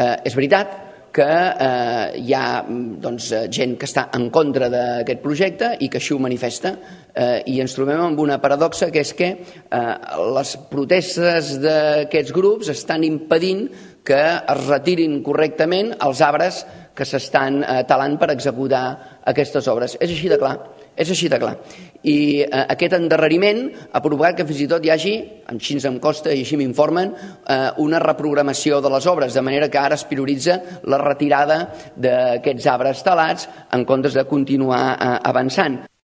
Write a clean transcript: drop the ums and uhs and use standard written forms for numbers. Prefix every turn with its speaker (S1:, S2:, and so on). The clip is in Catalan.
S1: És veritat que hi ha gent que està en contra d'aquest projecte i que així ho manifesta, i ens trobem amb una paradoxa, que és que les protestes d'aquests grups estan impedint que es retirin correctament els arbres que s'estan talant per executar aquestes obres. És així de clar. És així de clar. I aquest endarreriment ha provocat que fins i tot hi hagi, així em consta i així m'informen, una reprogramació de les obres, de manera que ara es prioritza la retirada d'aquests arbres talats en comptes de continuar avançant.